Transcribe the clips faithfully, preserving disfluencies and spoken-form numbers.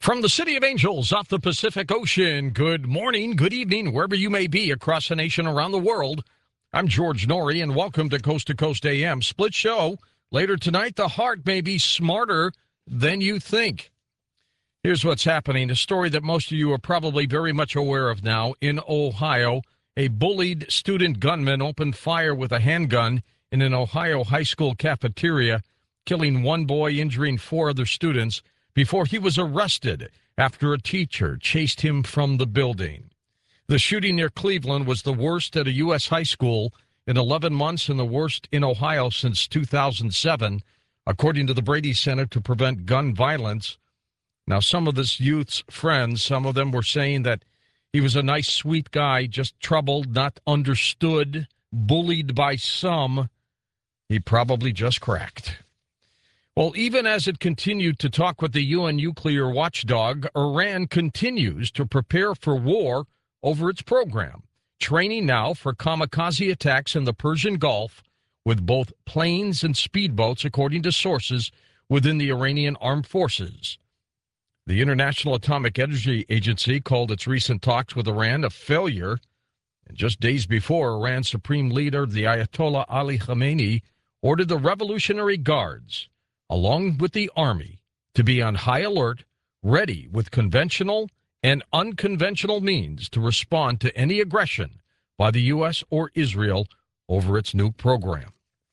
From the City of Angels off the Pacific Ocean, good morning, good evening, wherever you may be across the nation, around the world. I'm George Noory, and welcome to Coast to Coast A M. Split show. Later tonight, the heart may be smarter than you think. Here's what's happening, a story that most of you are probably very much aware of now. In Ohio, a bullied student gunman opened fire with a handgun in an Ohio high school cafeteria, killing one boy, injuring four other students, before he was arrested after a teacher chased him from the building. The shooting near Cleveland was the worst at a U S high school in eleven months and the worst in Ohio since two thousand seven, according to the Brady Center to Prevent Gun Violence. Now, some of this youth's friends, some of them were saying that he was a nice, sweet guy, just troubled, not understood, bullied by some. He probably just cracked. Well, even as it continued to talk with the U N nuclear watchdog, Iran continues to prepare for war over its program, training now for kamikaze attacks in the Persian Gulf with both planes and speedboats, according to sources within the Iranian armed forces. The International Atomic Energy Agency called its recent talks with Iran a failure. And just days before, Iran's supreme leader, the Ayatollah Ali Khamenei, ordered the Revolutionary Guards, along with the Army, to be on high alert, ready with conventional and unconventional means to respond to any aggression by the U S or Israel over its nuke program.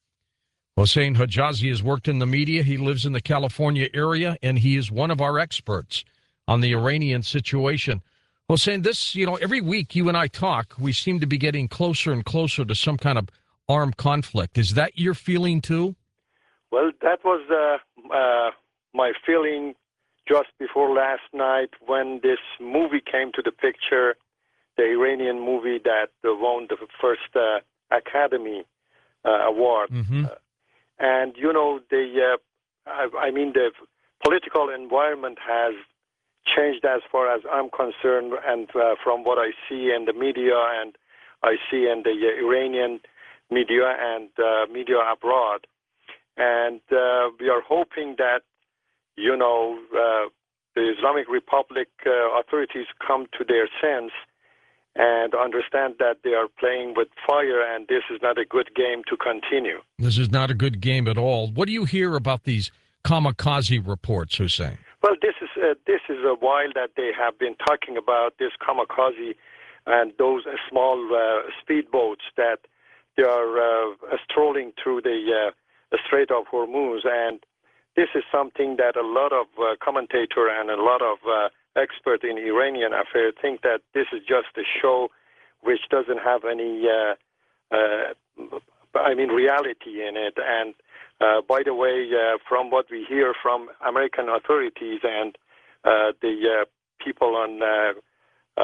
Hossein Hijazi has worked in the media. He lives in the California area, and he is one of our experts on the Iranian situation. Hossein, this, you know, every week you and I talk, we seem to be getting closer and closer to some kind of armed conflict. Is that your feeling, too? Well, that was uh, uh, my feeling just before last night when this movie came to the picture, the Iranian movie that won the first uh, Academy uh, Award. Mm-hmm. Uh, and, you know, the uh, I, I mean, the political environment has changed as far as I'm concerned, and uh, from what I see in the media and I see in the uh, Iranian media and uh, media abroad. And uh, we are hoping that, you know, uh, the Islamic Republic uh, authorities come to their sense and understand that they are playing with fire and this is not a good game to continue. This is not a good game at all. What do you hear about these kamikaze reports, Hussein? Well, this is uh, this is a while that they have been talking about this kamikaze and those uh, small uh, speedboats that they are uh, strolling through the uh, the Strait of Hormuz, and this is something that a lot of uh, commentators and a lot of uh, experts in Iranian affairs think that this is just a show which doesn't have any, uh, uh, I mean, reality in it. And uh, by the way, uh, from what we hear from American authorities and uh, the uh, people on uh,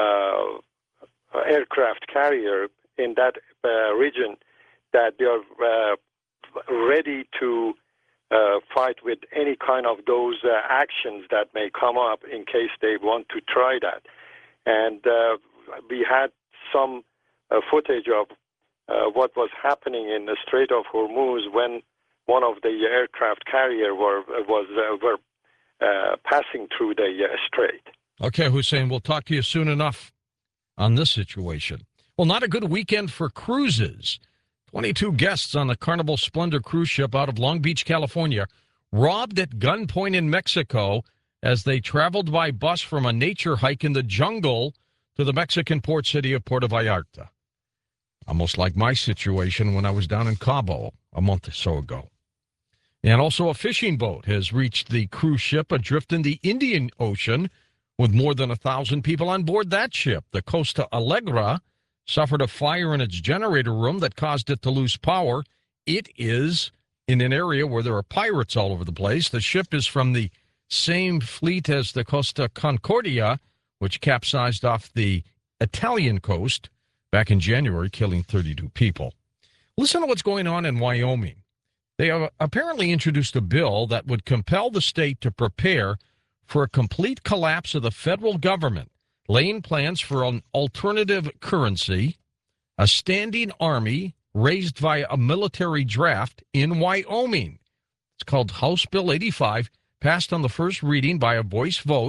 uh, aircraft carrier in that uh, region, that they are uh, ready to uh, fight with any kind of those uh, actions that may come up in case they want to try that. And uh, we had some uh, footage of uh, what was happening in the Strait of Hormuz when one of the aircraft carrier were was uh, were uh, passing through the uh, strait. Okay, Hussein, we'll talk to you soon enough on this situation. Well, not a good weekend for cruises. twenty-two guests on the Carnival Splendor cruise ship out of Long Beach, California, robbed at gunpoint in Mexico as they traveled by bus from a nature hike in the jungle to the Mexican port city of Puerto Vallarta. Almost like my situation when I was down in Cabo a month or so ago. And also a fishing boat has reached the cruise ship adrift in the Indian Ocean with more than a thousand people on board that ship. The Costa Alegra suffered a fire in its generator room that caused it to lose power. It is in an area where there are pirates all over the place. The ship is from the same fleet as the Costa Concordia, which capsized off the Italian coast back in January, killing thirty-two people. Listen to what's going on in Wyoming. They have apparently introduced a bill that would compel the state to prepare for a complete collapse of the federal government, laying plans for an alternative currency, a standing army raised via a military draft in Wyoming. It's called House Bill eighty-five, passed on the first reading by a voice vote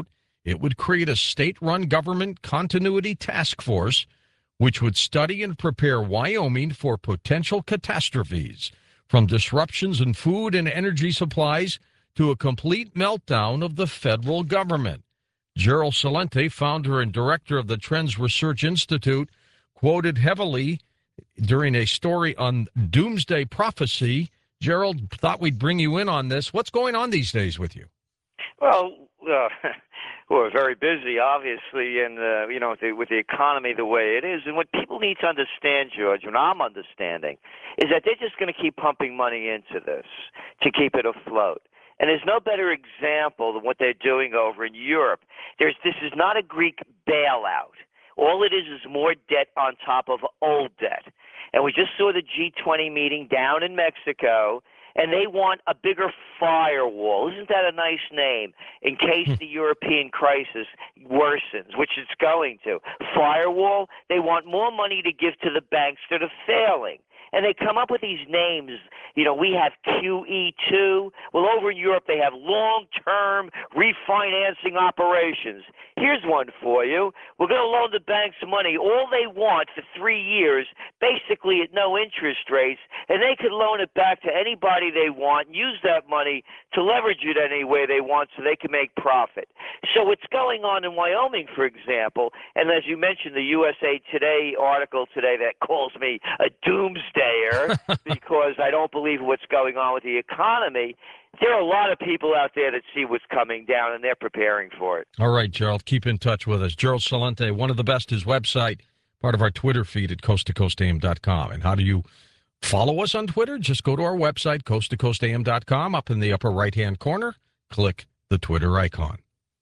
It would create a state-run government continuity task force which would study and prepare Wyoming for potential catastrophes, from disruptions in food and energy supplies to a complete meltdown of the federal government. Gerald Celente, founder and director of the Trends Research Institute, quoted heavily during a story on doomsday prophecy. Gerald, thought we'd bring you in on this. What's going on these days with you? Well, uh, we're very busy, obviously, and uh, you know, with the, with the economy the way it is. And what people need to understand, George, what I'm understanding, is that they're just going to keep pumping money into this to keep it afloat. And there's no better example than what they're doing over in Europe. There's this is not a Greek bailout. All it is is more debt on top of old debt. And we just saw the G twenty meeting down in Mexico, and they want a bigger firewall. Isn't that a nice name? In case the European crisis worsens, which it's going to. Firewall, they want more money to give to the banks that are failing. And they come up with these names. You know, we have Q E two. Well, over in Europe, they have long-term refinancing operations. Here's one for you. We're going to loan the banks money, all they want for three years, basically at no interest rates, and they could loan it back to anybody they want and use that money to leverage it any way they want so they can make profit. So what's going on in Wyoming, for example, and as you mentioned, the U S A Today article today that calls me a doomsdayer because I don't believe what's going on with the economy. There are a lot of people out there that see what's coming down, and they're preparing for it. All right, Gerald, keep in touch with us. Gerald Celente, one of the best, his website, part of our Twitter feed at coast to coast a m dot com. And how do you follow us on Twitter? Just go to our website, coast to coast a m dot com. Up in the upper right-hand corner, click the Twitter icon.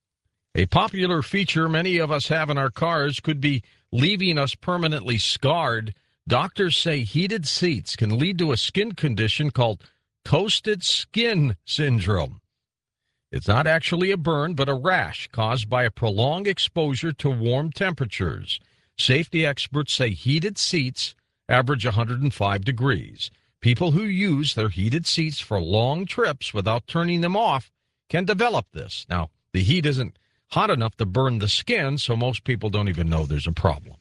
A popular feature many of us have in our cars could be leaving us permanently scarred. Doctors say heated seats can lead to a skin condition called toasted skin syndrome. It's not actually a burn, but a rash caused by a prolonged exposure to warm temperatures. Safety experts say heated seats average one hundred five degrees. People who use their heated seats for long trips without turning them off can develop this. Now, the heat isn't hot enough to burn the skin, so most people don't even know there's a problem.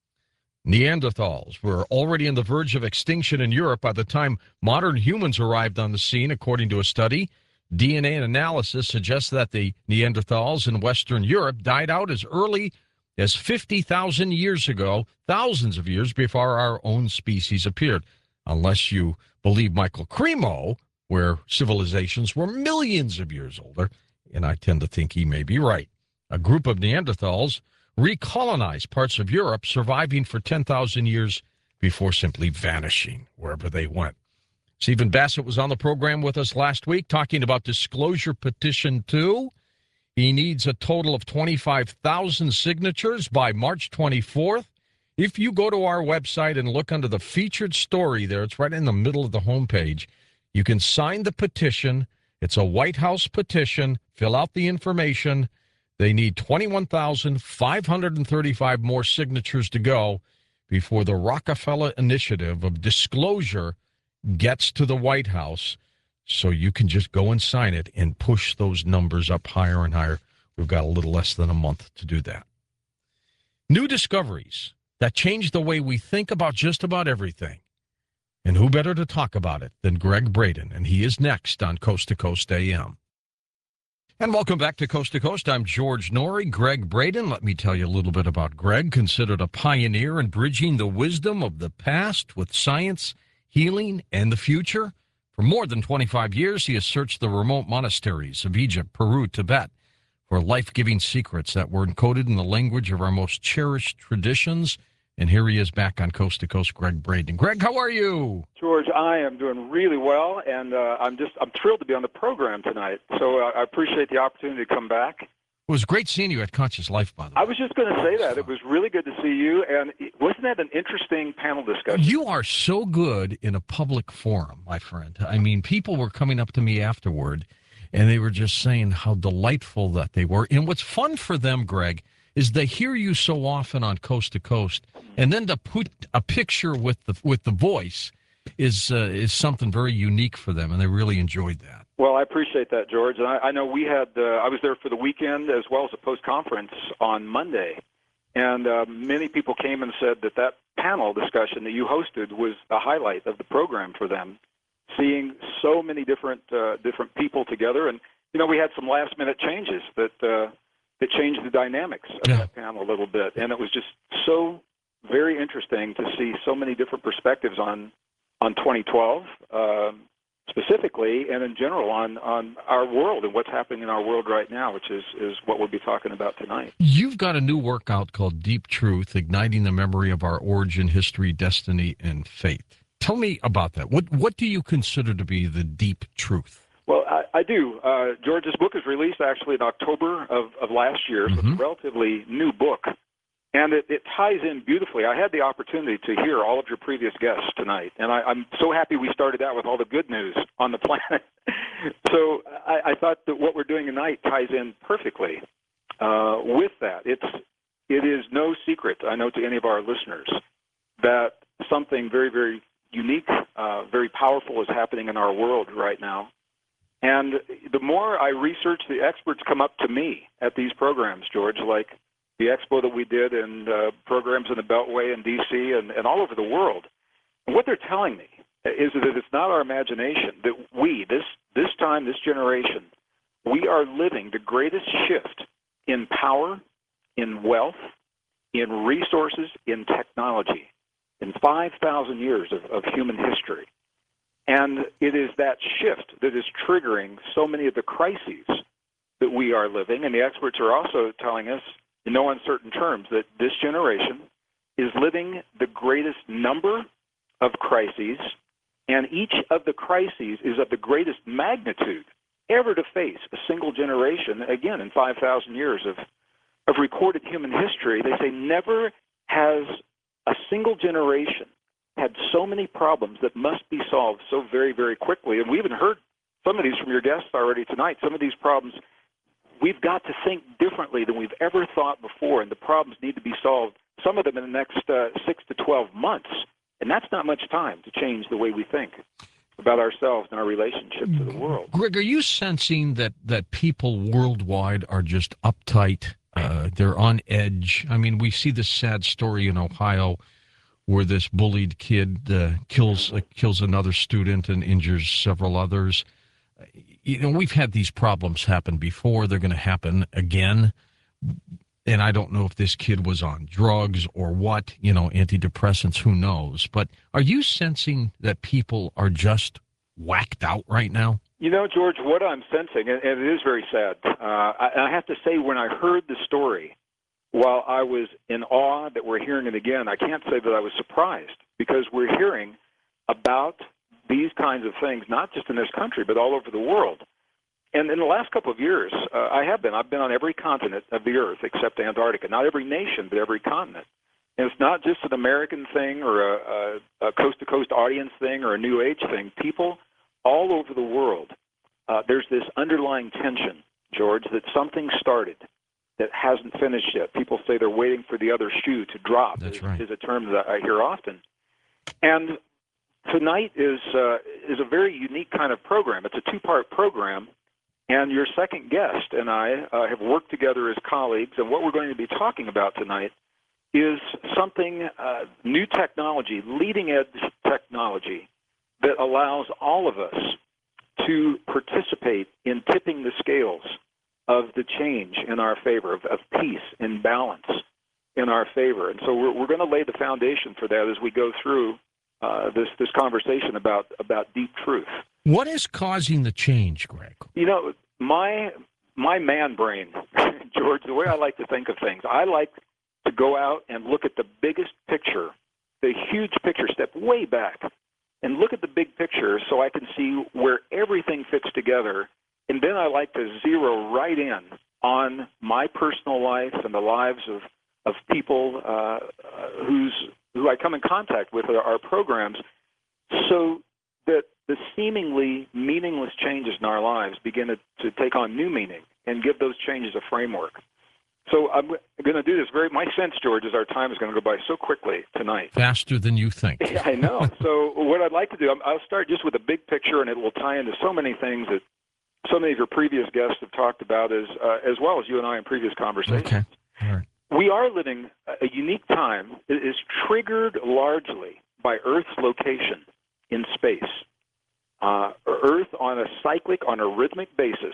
Neanderthals were already on the verge of extinction in Europe by the time modern humans arrived on the scene, according to a study. D N A analysis suggests that the Neanderthals in Western Europe died out as early as fifty thousand years ago, thousands of years before our own species appeared, unless you believe Michael Cremo, where civilizations were millions of years older, and I tend to think he may be right. A group of Neanderthals recolonized parts of Europe, surviving for ten thousand years before simply vanishing wherever they went. Stephen Bassett was on the program with us last week talking about Disclosure Petition two. He needs a total of twenty-five thousand signatures by March twenty-fourth. If you go to our website and look under the featured story there, it's right in the middle of the homepage, you can sign the petition. It's a White House petition. Fill out the information. They need twenty-one thousand five hundred thirty-five more signatures to go before the Rockefeller Initiative of Disclosure gets to the White House. So you can just go and sign it and push those numbers up higher and higher. We've got a little less than a month to do that. New discoveries that change the way we think about just about everything. And who better to talk about it than Greg Braden? And he is next on Coast to Coast A M. And welcome back to Coast to Coast. I'm George Noory. Greg Braden. Let me tell you a little bit about Greg. Considered a pioneer in bridging the wisdom of the past with science, healing, and the future. For more than twenty-five years, he has searched the remote monasteries of Egypt, Peru, Tibet for life-giving secrets that were encoded in the language of our most cherished traditions. And here he is back on Coast to Coast, Greg Braden. Greg, how are you? George, I am doing really well, and uh, I'm just I'm thrilled to be on the program tonight. So uh, I appreciate the opportunity to come back. It was great seeing you at Conscious Life, by the way. I was just going to say that. It was really good to see you, and wasn't that an interesting panel discussion? You are so good in a public forum, my friend. I mean, people were coming up to me afterward, and they were just saying how delightful that they were. And what's fun for them, Greg, is they hear you so often on Coast to Coast, and then to put a picture with the with the voice is uh, is something very unique for them, and they really enjoyed that. Well, I appreciate that, George. And I, I know we had, uh, I was there for the weekend as well as a post-conference on Monday. And uh, many people came and said that that panel discussion that you hosted was a highlight of the program for them, seeing so many different uh, different people together. And, you know, we had some last-minute changes that, uh, that changed the dynamics of yeah. that panel a little bit. And it was just so very interesting to see so many different perspectives on, on twenty twelve. Um, specifically and in general on, on our world and what's happening in our world right now, which is, is what we'll be talking about tonight. You've got a new workout called Deep Truth, Igniting the Memory of Our Origin, History, Destiny, and Faith. Tell me about that. What what do you consider to be the deep truth? Well, I, I do. Uh, George, this book was released actually in October of, of last year, so Mm-hmm. it's a relatively new book. And it, it ties in beautifully. I had the opportunity to hear all of your previous guests tonight, and I, I'm so happy we started out with all the good news on the planet. so I, I thought that what we're doing tonight ties in perfectly uh, with that. It's it is no secret, I know, to any of our listeners that something very, very unique, uh, very powerful is happening in our world right now. And the more I research, the experts come up to me at these programs, George, like the expo that we did and uh, programs in the Beltway in D C and, and all over the world. And what they're telling me is that it's not our imagination, that we, this, this time, this generation, we are living the greatest shift in power, in wealth, in resources, in technology, in five thousand years of, of human history. And it is that shift that is triggering so many of the crises that we are living. And the experts are also telling us, in no uncertain terms, that this generation is living the greatest number of crises, and each of the crises is of the greatest magnitude ever to face a single generation. Again, in five thousand years of, of recorded human history, they say never has a single generation had so many problems that must be solved so very, very quickly. And we even heard some of these from your guests already tonight. Some of these problems, we've got to think differently than we've ever thought before, and the problems need to be solved, some of them in the next uh, six to twelve months. And that's not much time to change the way we think about ourselves and our relationship to the world. Greg, are you sensing that, that people worldwide are just uptight? Uh, they're on edge. I mean, we see this sad story in Ohio where this bullied kid uh, kills uh, kills another student and injures several others. You know, we've had these problems happen before. They're going to happen again. And I don't know if this kid was on drugs or what, you know, antidepressants, who knows. But are you sensing that people are just whacked out right now? You know, George, what I'm sensing, and it is very sad, uh, I, I have to say when I heard the story, while I was in awe that we're hearing it again, I can't say that I was surprised, because we're hearing about these kinds of things, not just in this country, but all over the world. And in the last couple of years, uh, I have been. I've been on every continent of the earth except Antarctica. Not every nation, but every continent. And it's not just an American thing or a, a, a coast-to-coast audience thing or a New Age thing. People all over the world, uh, there's this underlying tension, George, that something started that hasn't finished yet. People say they're waiting for the other shoe to drop. That's is, right. is a term that I hear often. And tonight is uh, is a very unique kind of program. It's a two-part program, and your second guest and I uh, have worked together as colleagues, and what we're going to be talking about tonight is something, uh, new technology, leading-edge technology, that allows all of us to participate in tipping the scales of the change in our favor, of, of peace and balance in our favor. And so we're, we're going to lay the foundation for that as we go through uh, this, this conversation about, about deep truth. What is causing the change, Greg? You know, my my man brain, George, the way I like to think of things, I like to go out and look at the biggest picture, the huge picture, step way back, and look at the big picture so I can see where everything fits together. And then I like to zero right in on my personal life and the lives of, of people uh, uh, who's, who I come in contact with at our programs, so that the seemingly meaningless changes in our lives begin to, to take on new meaning and give those changes a framework. So I'm going to do this very, my sense, George, is our time is going to go by so quickly tonight. Faster than you think. Yeah, I know. So what I'd like to do, I'll start just with a big picture, and it will tie into so many things that so many of your previous guests have talked about, as uh, as well as you and I in previous conversations. Okay. All right. We are living a unique time that is triggered largely by Earth's location in space. Uh, Earth, on a cyclic, on a rhythmic basis,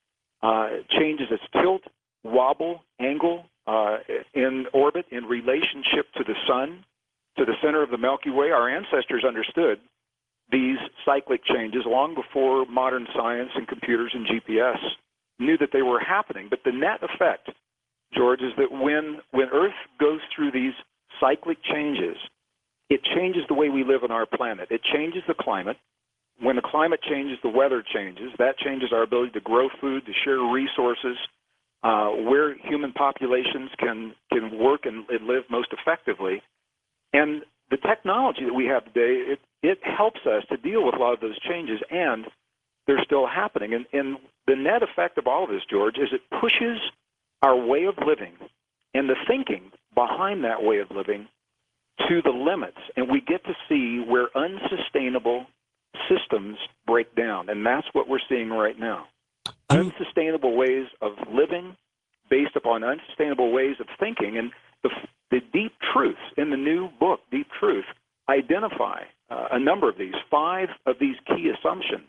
uh, changes its tilt, wobble, angle uh, in orbit in relationship to the sun, to the center of the Milky Way. Our ancestors understood these cyclic changes long before modern science and computers and G P S knew that they were happening. But the net effect, George, is that when, when Earth goes through these cyclic changes, it changes the way we live on our planet. It changes the climate. When the climate changes, the weather changes. That changes our ability to grow food, to share resources, uh, where human populations can, can work and, and live most effectively. And the technology that we have today, it, it helps us to deal with a lot of those changes, and they're still happening. And, and the net effect of all of this, George, is it pushes our way of living and the thinking behind that way of living to the limits, and we get to see where unsustainable systems break down, and that's what we're seeing right now. Unsustainable ways of living based upon unsustainable ways of thinking, and the, the deep truths in the new book, Deep Truth, identify uh, a number of these, five of these key assumptions.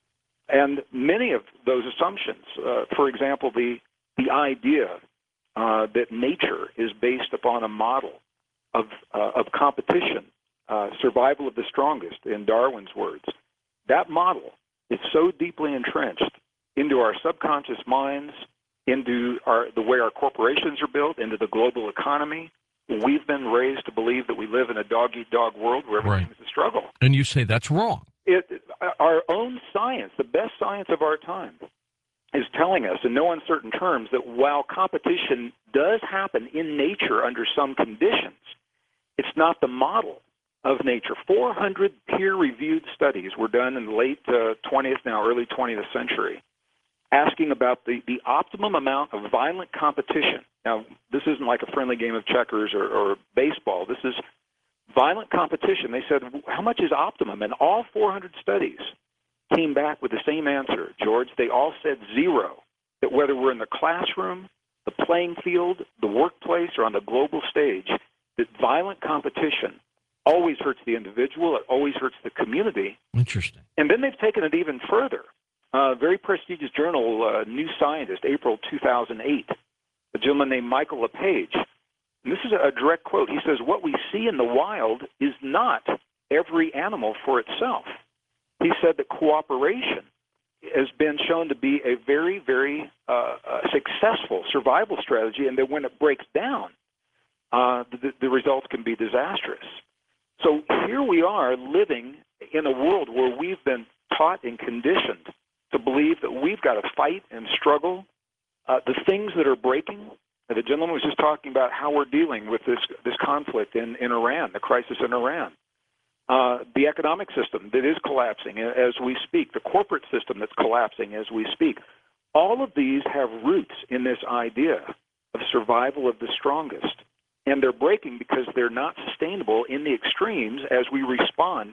And many of those assumptions, uh, for example, the, the idea uh, that nature is based upon a model of, uh, of competition, uh, survival of the strongest, in Darwin's words, that model is so deeply entrenched into our subconscious minds, into our, the way our corporations are built, into the global economy. We've been raised to believe that we live in a dog-eat-dog world where everything Right. is a struggle. And you say that's wrong. It, our own science, the best science of our time, is telling us in no uncertain terms that while competition does happen in nature under some conditions, it's not the model of nature. four hundred peer-reviewed studies were done in the late uh, twentieth, now early twentieth century, asking about the, the optimum amount of violent competition. Now, this isn't like a friendly game of checkers or, or baseball. This is violent competition. They said, how much is optimum? And all four hundred studies came back with the same answer, George. They all said zero, that whether we're in the classroom, the playing field, the workplace, or on the global stage, that violent competition always hurts the individual, it always hurts the community. Interesting. And then they've taken it even further. A uh, very prestigious journal, uh, New Scientist, April two thousand eight, a gentleman named Michael LePage. And this is a direct quote. He says, what we see in the wild is not every animal for itself. He said that cooperation has been shown to be a very, very uh, uh, successful survival strategy, and that when it breaks down, uh, the, the results can be disastrous. So here we are living in a world where we've been taught and conditioned to believe that we've got to fight and struggle. Uh, the things that are breaking, the gentleman was just talking about how we're dealing with this, this conflict in, in Iran, the crisis in Iran. Uh, the economic system that is collapsing as we speak, the corporate system that's collapsing as we speak. All of these have roots in this idea of survival of the strongest. And they're breaking because they're not sustainable in the extremes as we respond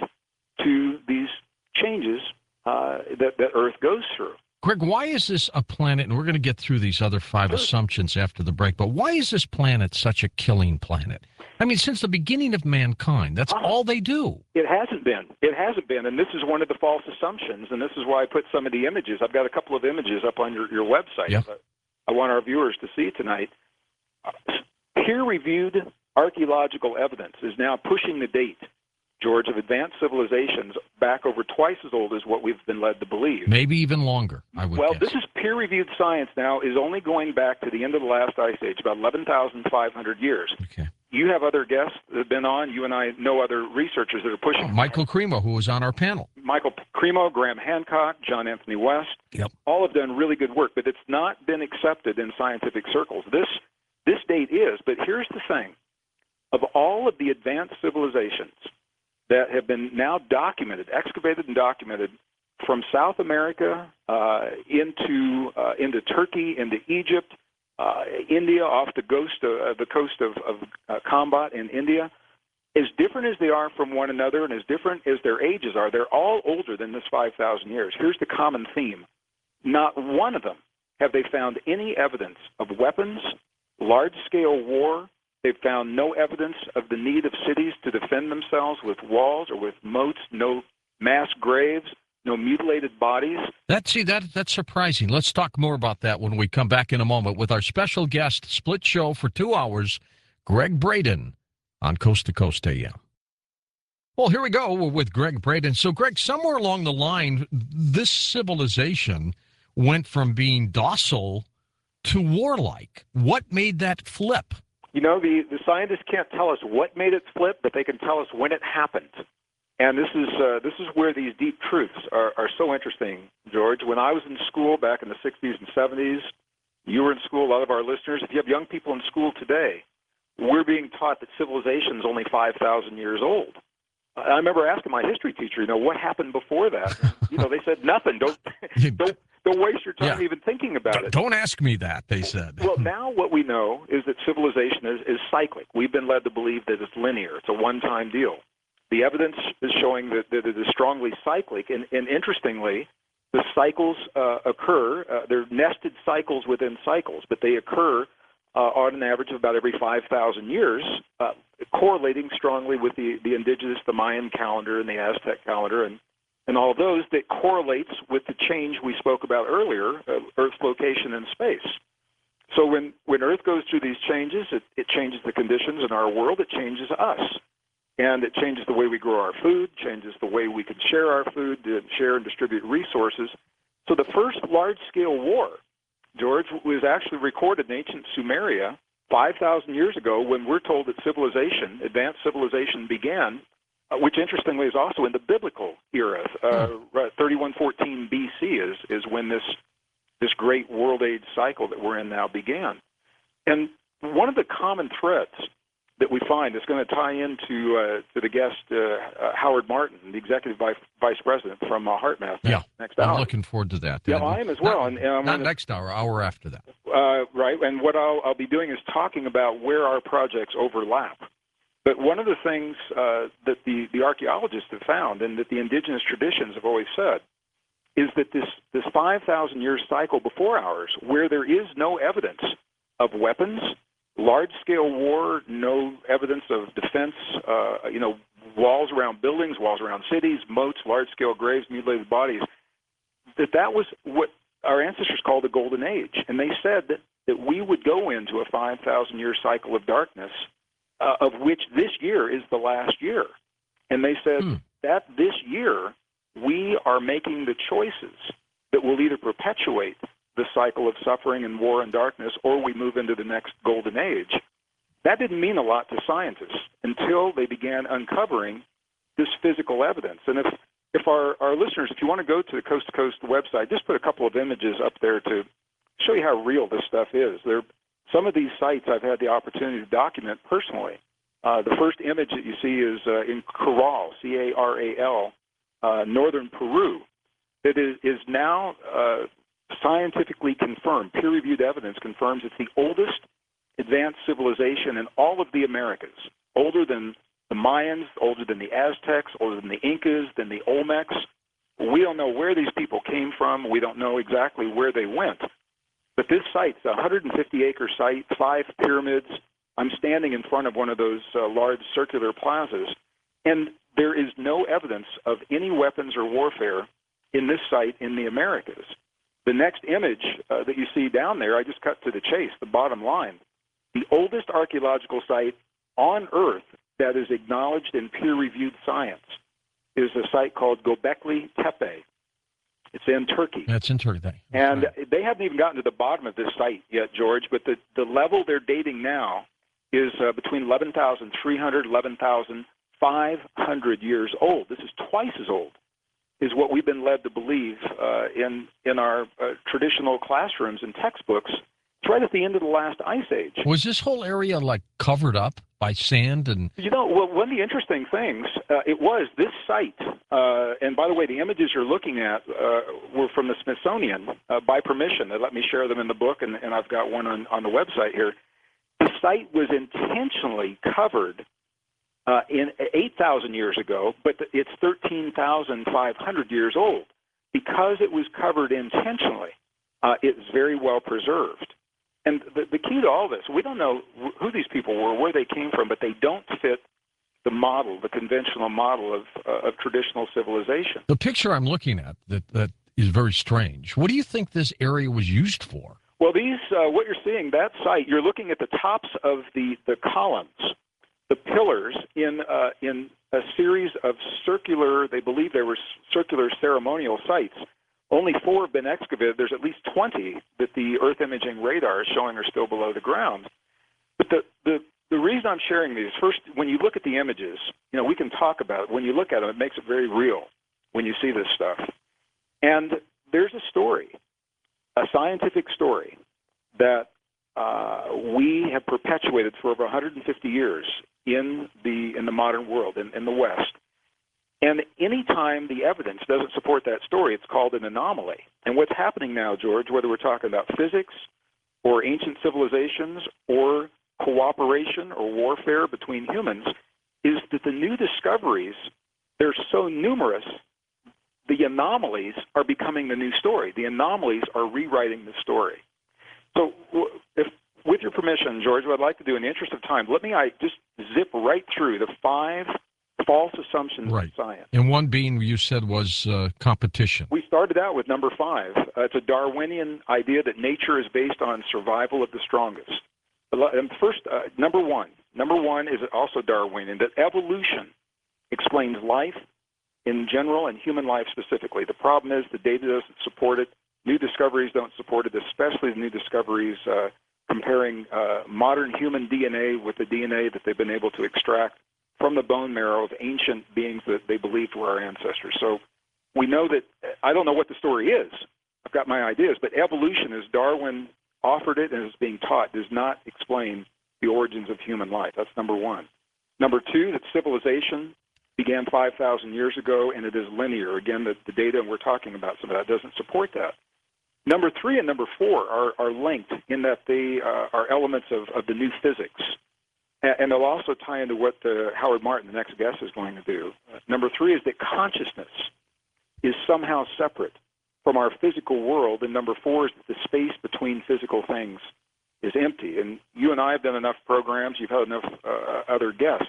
to these changes uh, that, that Earth goes through. Greg, why is this a planet, and we're going to get through these other five Sure. assumptions after the break, but why is this planet such a killing planet? I mean, since the beginning of mankind, that's Uh-huh. all they do. It hasn't been. It hasn't been. And this is one of the false assumptions, and this is why I put some of the images. I've got a couple of images up on your, your website Yeah. that I want our viewers to see tonight. Uh, peer-reviewed archaeological evidence is now pushing the date, George, of advanced civilizations back over twice as old as what we've been led to believe. Maybe even longer, I would Well, guess. this is peer-reviewed science now, is only going back to the end of the last ice age, about eleven thousand five hundred years. Okay. You have other guests that have been on. You and I know other researchers that are pushing. Oh, Michael Cremo, who was on our panel. Michael Cremo, Graham Hancock, John Anthony West, Yep. all have done really good work, but it's not been accepted in scientific circles. This this date is, but here's the thing. Of all of the advanced civilizations that have been now documented, excavated and documented, from South America uh, into uh, into Turkey, into Egypt, uh, India, off the coast of, uh, the coast of, of uh, Kambat in India, as different as they are from one another and as different as their ages are, they're all older than this five thousand years. Here's the common theme. not one of them have they found any evidence of weapons, large-scale war. They've found no evidence of the need of cities to defend themselves with walls or with moats, no mass graves, no mutilated bodies. That, see, that, that's surprising. Let's talk more about that when we come back in a moment with our special guest, split show for two hours, Greg Braden on Coast to Coast A M. Well, here we go with Greg Braden. So, Greg, somewhere along the line, this civilization went from being docile to warlike. What made that flip? You know, the, the scientists can't tell us what made it flip, but they can tell us when it happened. And this is uh, this is where these deep truths are, are so interesting, George. When I was in school back in the sixties and seventies, you were in school, a lot of our listeners. If you have young people in school today, we're being taught that civilization is only five thousand years old. I remember asking my history teacher, you know, what happened before that? You know, they said nothing. Don't don't don't waste your time yeah. even thinking about D- it. Don't ask me that, they said. Well, now what we know is that civilization is, is cyclic. We've been led to believe that it's linear. It's a one-time deal. The evidence is showing that, that it is strongly cyclic, and, and interestingly, the cycles uh, occur. Uh, they're nested cycles within cycles, but they occur uh, on an average of about every five thousand years, uh, correlating strongly with the, the indigenous, the Mayan calendar and the Aztec calendar, and, and all of those that correlates with the change we spoke about earlier, uh, Earth's location in space. So when, when Earth goes through these changes, it, it changes the conditions in our world, it changes us. And it changes the way we grow our food, changes the way we can share our food, to share and distribute resources. So the first large-scale war, George, was actually recorded in ancient Sumeria five thousand years ago when we're told that civilization, advanced civilization began, uh, which interestingly is also in the biblical era. Uh, thirty-one fourteen B C is, is when this, this great world age cycle that we're in now began. And one of the common threads that we find is going to tie into uh, to the guest, uh, uh, Howard Martin, the Executive Vice, Vice President from uh, HeartMath yeah, next hour. I'm looking forward to that. Yeah, and I am as well. Not, and, and I'm not gonna, next hour, hour after that. Uh, right, and what I'll, I'll be doing is talking about where our projects overlap. But one of the things uh, that the, the archaeologists have found and that the indigenous traditions have always said is that this, this five thousand year cycle before ours, where there is no evidence of weapons, large-scale war, no evidence of defense, uh, you know, walls around buildings, walls around cities, moats, large-scale graves, mutilated bodies, that that was what our ancestors called the Golden Age. And they said that, that we would go into a five thousand year cycle of darkness, uh, of which this year is the last year. And they said hmm. that this year we are making the choices that will either perpetuate the cycle of suffering and war and darkness, or we move into the next golden age. That didn't mean a lot to scientists until they began uncovering this physical evidence. And if, if our, our listeners, if you want to go to the Coast to Coast website, just put a couple of images up there to show you how real this stuff is. There, some of these sites I've had the opportunity to document personally. Uh, the first image that you see is uh, in Caral, C A R A L, uh, northern Peru. It is, is now uh, scientifically confirmed, peer-reviewed evidence confirms it's the oldest advanced civilization in all of the Americas, older than the Mayans, older than the Aztecs, older than the Incas, than the Olmecs. We don't know where these people came from. We don't know exactly where they went. But this site's a one hundred fifty acre site, five pyramids. I'm standing in front of one of those uh, large circular plazas, and there is no evidence of any weapons or warfare in this site in the Americas. The next image uh, that you see down there, I just cut to the chase, the bottom line. The oldest archaeological site on Earth that is acknowledged in peer-reviewed science is a site called Göbekli Tepe. It's in Turkey. That's in Turkey. That's and right. They haven't even gotten to the bottom of this site yet, George, but the, the level they're dating now is uh, between eleven thousand three hundred, eleven thousand five hundred years old. This is twice as old is what we've been led to believe uh, in, in our uh, traditional classrooms and textbooks. It's right at the end of the last ice age. Was this whole area like covered up by sand? And you know, well, one of the interesting things, uh, it was this site, uh, and by the way, the images you're looking at uh, were from the Smithsonian uh, by permission. They let me share them in the book, and, and I've got one on, on the website here. The site was intentionally covered uh, in eight thousand years ago, but it's thirteen thousand five hundred years old. because it was covered intentionally, uh, it's very well preserved. And the, the key to all this, we don't know who these people were, where they came from, but they don't fit the model, the conventional model of, uh, of traditional civilization. The picture I'm looking at that, that is very strange. What do you think this area was used for? Well, these, uh, what you're seeing, that site, you're looking at the tops of the, the columns, the pillars in, uh, in a series of circular, they believe there were circular ceremonial sites. Only four have been excavated. There's at least twenty that the Earth imaging radar is showing are still below the ground. But the, the, the reason I'm sharing these, first, when you look at the images, you know, we can talk about it. When you look at them, it makes it very real when you see this stuff. And there's a story, a scientific story that uh, we have perpetuated for over one hundred fifty years in the in the modern world, in, in the West. And any time the evidence doesn't support that story, it's called an anomaly. And what's happening now, George, whether we're talking about physics or ancient civilizations or cooperation or warfare between humans, is that the new discoveries, they're so numerous, the anomalies are becoming the new story. The anomalies are rewriting the story. So if, with your permission, George, what I'd like to do in the interest of time, let me I just zip right through the five false assumptions right. in science. And one being you said was uh, competition. We started out with number five. Uh, it's a Darwinian idea that nature is based on survival of the strongest. And first, uh, number one. Number one is also Darwinian, that evolution explains life in general and human life specifically. The problem is the data doesn't support it. New discoveries don't support it, especially the new discoveries uh, comparing uh, modern human D N A with the D N A that they've been able to extract from the bone marrow of ancient beings that they believed were our ancestors. So we know that, I don't know what the story is. I've got my ideas, but evolution, as Darwin offered it and is being taught, does not explain the origins of human life. That's number one. Number two, that civilization began five thousand years ago, and it is linear. Again, the, the data we're talking about, some of that doesn't support that. Number three and number four are, are linked in that they uh, are elements of, of the new physics. And, and they'll also tie into what uh, Howard Martin, the next guest, is going to do. Uh, number three is that consciousness is somehow separate from our physical world. And number four is that the space between physical things is empty. And you and I have done enough programs, you've had enough uh, other guests,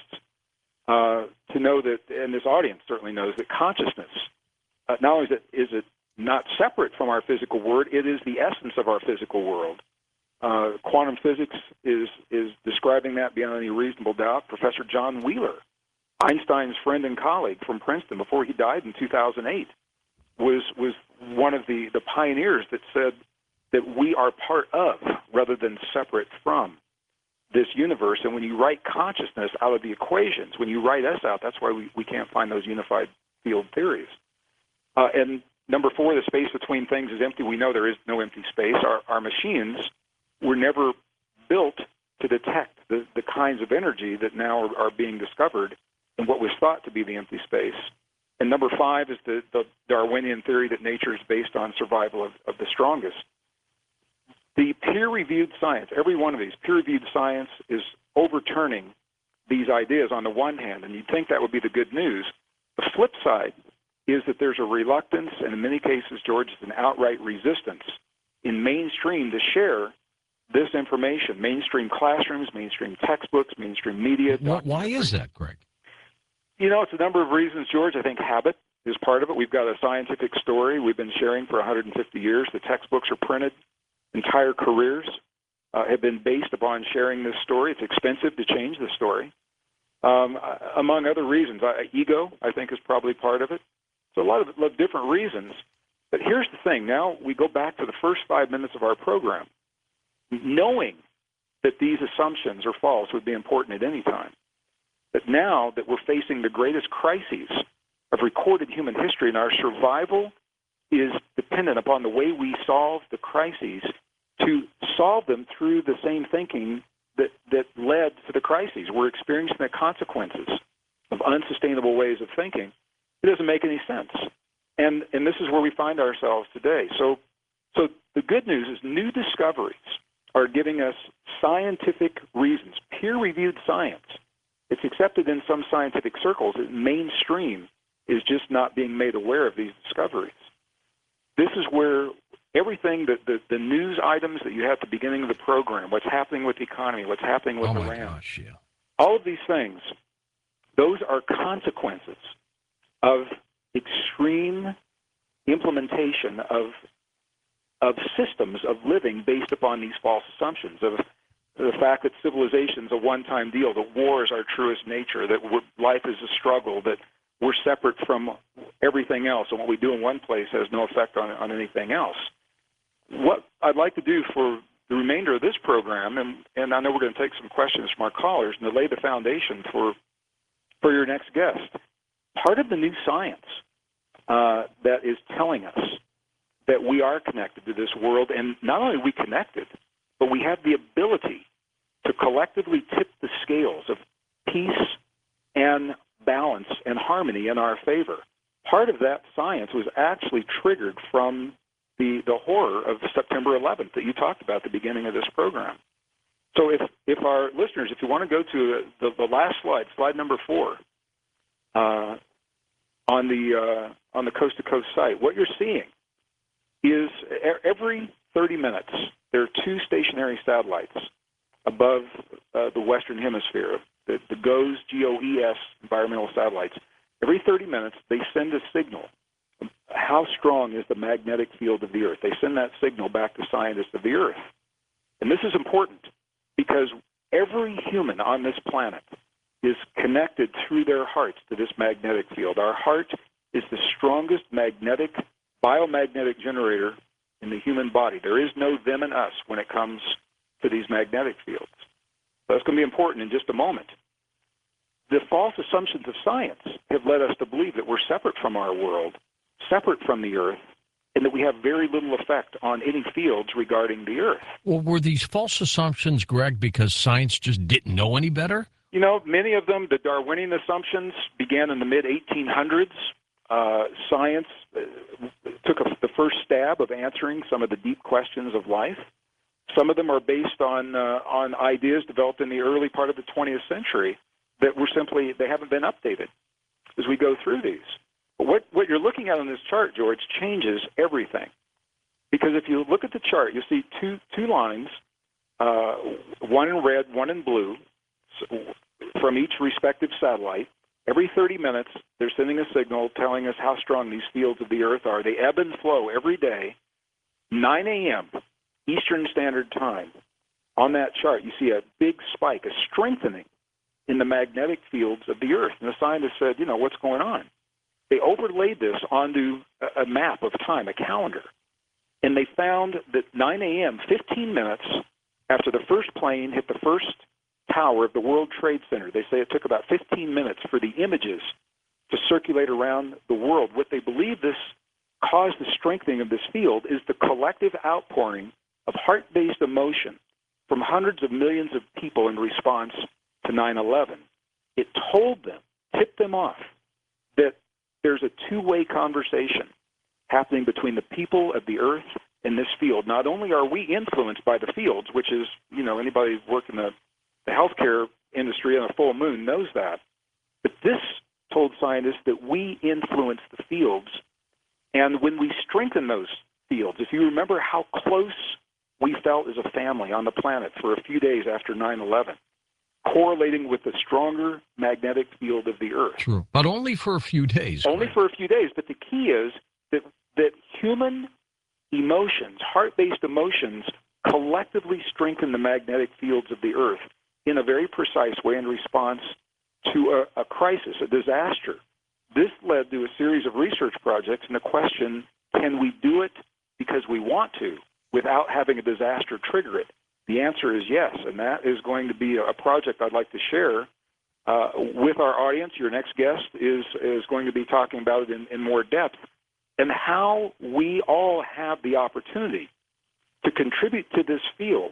uh, to know that, and this audience certainly knows, that consciousness, uh, not only is it, is it not separate from our physical world, it is the essence of our physical world. Uh, quantum physics is, is describing that beyond any reasonable doubt. Professor John Wheeler, Einstein's friend and colleague from Princeton before he died in two thousand eight, was, was one of the, the pioneers that said that we are part of rather than separate from this universe. And when you write consciousness out of the equations, when you write us out, that's why we, we can't find those unified field theories. Uh, and number four, the space between things is empty. We know there is no empty space. Our, our machines were never built to detect the, the kinds of energy that now are, are being discovered in what was thought to be the empty space. And number five is the, the Darwinian theory that nature is based on survival of, of the strongest. The peer-reviewed science, every one of these, peer-reviewed science is overturning these ideas on the one hand, and you'd think that would be the good news. The flip side is that there's a reluctance, and in many cases, George, it's an outright resistance in mainstream to share this information, mainstream classrooms, mainstream textbooks, mainstream media. Why is that, Greg? You know, it's a number of reasons, George. I think habit is part of it. We've got a scientific story we've been sharing for one hundred fifty years. The textbooks are printed. Entire careers uh, have been based upon sharing this story. It's expensive to change the story. Um, among other reasons, uh, ego, I think, is probably part of it. So a lot of, lot of different reasons. But here's the thing. Now we go back to the first five minutes of our program. Knowing that these assumptions are false would be important at any time. But now that we're facing the greatest crises of recorded human history, and our survival is dependent upon the way we solve the crises, to solve them through the same thinking that, that led to the crises. We're experiencing the consequences of unsustainable ways of thinking. It doesn't make any sense. And, and this is where we find ourselves today. So, so the good news is new discoveries are giving us scientific reasons, peer-reviewed science. It's accepted in some scientific circles. Mainstream is just not being made aware of these discoveries. this is where everything, that the, the news items that you have at the beginning of the program, what's happening with the economy, what's happening with oh my Iran, gosh, yeah. all of these things, those are consequences of extreme implementation of of systems of living based upon these false assumptions, of the fact that civilization is a one-time deal, that war is our truest nature, that we're, life is a struggle, that we're separate from everything else, and what we do in one place has no effect on, on anything else. What I'd like to do for the remainder of this program, and, and I know we're going to take some questions from our callers, and to lay the foundation for, for your next guest, part of the new science uh, that is telling us that we are connected to this world, and not only are we connected, but we have the ability to collectively tip the scales of peace and balance and harmony in our favor. Part of that science was actually triggered from the, the horror of September eleventh that you talked about at the beginning of this program. So if, if our listeners, if you want to go to the, the last slide, slide number four, uh, on the uh, on the Coast to Coast site, what you're seeing is every thirty minutes, there are two stationary satellites above uh, the Western Hemisphere, the, the GOES, G O E S environmental satellites. Every thirty minutes, they send a signal. How strong is the magnetic field of the Earth? They send that signal back to scientists of the Earth. And this is important because every human on this planet is connected through their hearts to this magnetic field. Our heart is the strongest magnetic biomagnetic generator in the human body. There is no them and us when it comes to these magnetic fields. That's going to be important in just a moment. The false assumptions of science have led us to believe that we're separate from our world, separate from the Earth, and that we have very little effect on any fields regarding the Earth. Well, were these false assumptions, Greg, because science just didn't know any better? You know, many of them, the Darwinian assumptions, began in the mid eighteen hundreds. Uh, science uh, took a, the first stab of answering some of the deep questions of life. Some of them are based on uh, on ideas developed in the early part of the twentieth century that were simply, they haven't been updated as we go through these. But what, what you're looking at on this chart, George, changes everything. Because if you look at the chart, you'll see two, two lines, uh, one in red, one in blue, from each respective satellite. Every thirty minutes, they're sending a signal telling us how strong these fields of the Earth are. They ebb and flow every day, nine a.m. Eastern Standard Time. On that chart, you see a big spike, a strengthening in the magnetic fields of the Earth. And the scientists said, you know, what's going on? They overlaid this onto a, a map of time, a calendar. And they found that nine a.m., fifteen minutes after the first plane hit the first tower of the World Trade Center, they say it took about fifteen minutes for the images to circulate around the world. What they believe this caused the strengthening of this field is the collective outpouring of heart-based emotion from hundreds of millions of people in response to nine eleven. It told them, tipped them off, that there's a two-way conversation happening between the people of the Earth and this field. Not only are we influenced by the fields, which is, you know, anybody working the The healthcare industry on a full moon knows that. But this told scientists that we influence the fields. And when we strengthen those fields, if you remember how close we felt as a family on the planet for a few days after nine eleven, correlating with the stronger magnetic field of the Earth. True. But only for a few days. Only right? for a few days. But the key is that, that human emotions, heart-based emotions, collectively strengthen the magnetic fields of the Earth in a very precise way in response to a, a crisis, a disaster. This led to a series of research projects and the question, can we do it because we want to without having a disaster trigger it? The answer is yes, and that is going to be a project I'd like to share uh, with our audience. Your next guest is, is going to be talking about it in, in more depth, and how we all have the opportunity to contribute to this field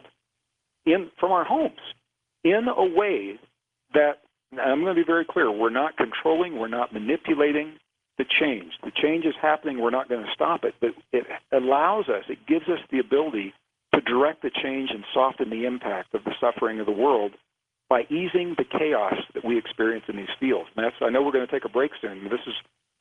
in from our homes in a way that, I'm going to be very clear, we're not controlling, we're not manipulating the change. The change is happening, we're not going to stop it, but it allows us, it gives us the ability to direct the change and soften the impact of the suffering of the world by easing the chaos that we experience in these fields. And that's, I know we're going to take a break soon, but this is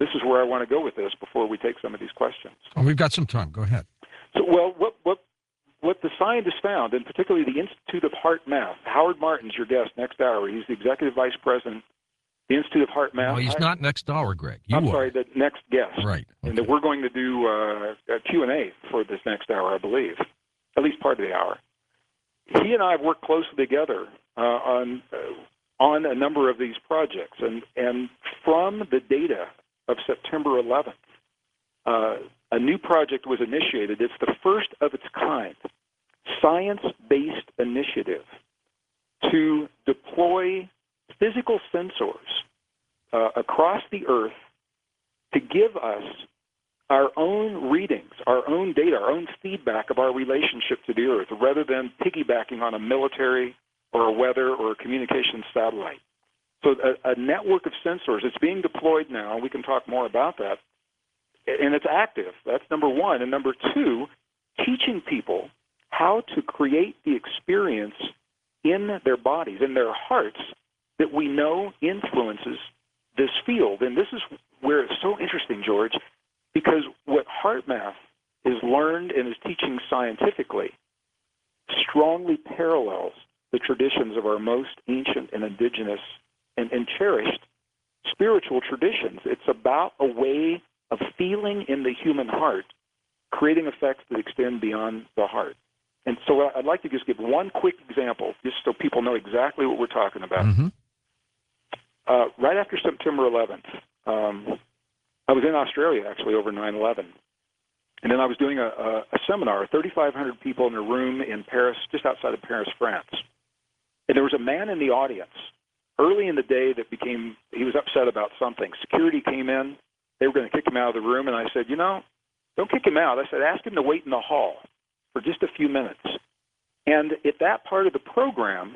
this is where I want to go with this before we take some of these questions. Oh, we've got some time. Go ahead. So, well, what what what the scientists found, and particularly the Institute of Heart Math, Howard Martin's your guest next hour. He's the executive vice president, the Institute of Heart Math. No, he's I, not next hour, Greg. You I'm are. sorry, the next guest. Right. Okay. And that we're going to do uh, a Q and A for this next hour, I believe, at least part of the hour. He and I have worked closely together uh, on uh, on a number of these projects, and and from the data of September eleventh, uh, a new project was initiated. It's the first of its kind, science-based initiative to deploy physical sensors uh, across the Earth to give us our own readings, our own data, our own feedback of our relationship to the Earth, rather than piggybacking on a military or a weather or a communications satellite. So a, a network of sensors, it's being deployed now. We can talk more about that. And it's active. That's number one. And number two, teaching people how to create the experience in their bodies, in their hearts, that we know influences this field. And this is where it's so interesting, George, because what HeartMath is learned and is teaching scientifically strongly parallels the traditions of our most ancient and indigenous and, and cherished spiritual traditions. It's about a way of feeling in the human heart, creating effects that extend beyond the heart. And so I'd like to just give one quick example, just so people know exactly what we're talking about. Mm-hmm. Uh, right after September eleventh, um, I was in Australia, actually, over nine eleven. And then I was doing a, a, a seminar, thirty-five hundred people in a room in Paris, just outside of Paris, France. And there was a man in the audience early in the day that became, he was upset about something. Security came in. They were going to kick him out of the room. And I said, you know, don't kick him out. I said, ask him to wait in the hall for just a few minutes. And at that part of the program,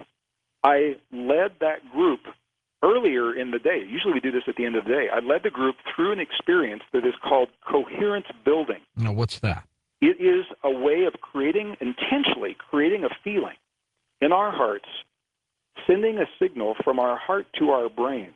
I led that group earlier in the day. Usually we do this at the end of the day. I led the group through an experience that is called coherence building. Now, what's that? It is a way of creating, intentionally creating a feeling in our hearts, sending a signal from our heart to our brains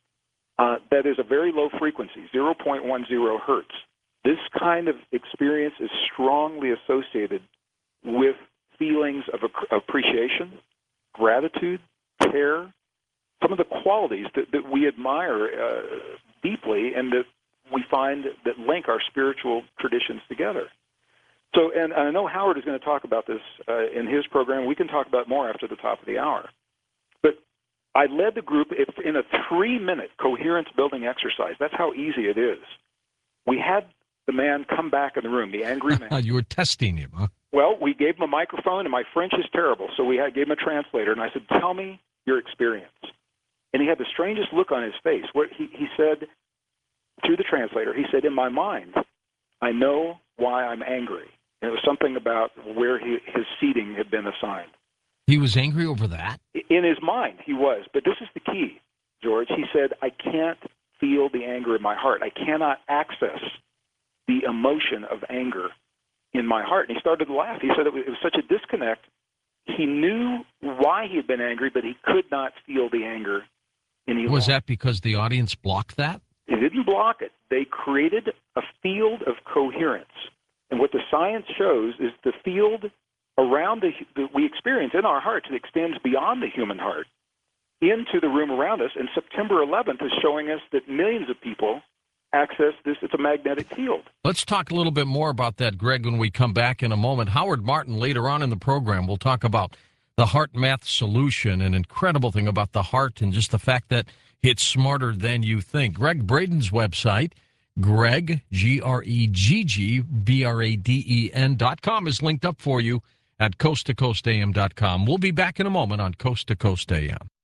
uh, that is a very low frequency, zero point one zero hertz. This kind of experience is strongly associated with feelings of appreciation, gratitude, care, some of the qualities that, that we admire uh, deeply and that we find that link our spiritual traditions together. So, and I know Howard is going to talk about this uh, in his program. We can talk about it more after the top of the hour. But I led the group in a three-minute coherence building exercise. That's how easy it is. We had the man come back in the room, the angry man. You were testing him, huh? Well, we gave him a microphone, and my French is terrible, so we had, gave him a translator, and I said, tell me your experience. And he had the strangest look on his face. What he, he said, through the translator, he said, in my mind, I know why I'm angry. And it was something about where he, his seating had been assigned. He was angry over that? In his mind, he was. But this is the key, George. He said, I can't feel the anger in my heart. I cannot access the emotion of anger in my heart. And he started to laugh. He said it was, it was such a disconnect. He knew why he had been angry, but he could not feel the anger any Was longer. that because the audience blocked that? They didn't block it. They created a field of coherence. And what the science shows is the field around the, that we experience in our hearts that extends beyond the human heart into the room around us. And September eleventh is showing us that millions of people access this. It's a magnetic field. Let's talk a little bit more about that, Greg, when we come back in a moment. Howard Martin, later on in the program, will talk about the HeartMath solution, an incredible thing about the heart and just the fact that it's smarter than you think. Greg Braden's website, Greg, G R E G G B R A D E N dot com, is linked up for you at coast to coast A M dot com. We'll be back in a moment on Coast to Coast A M.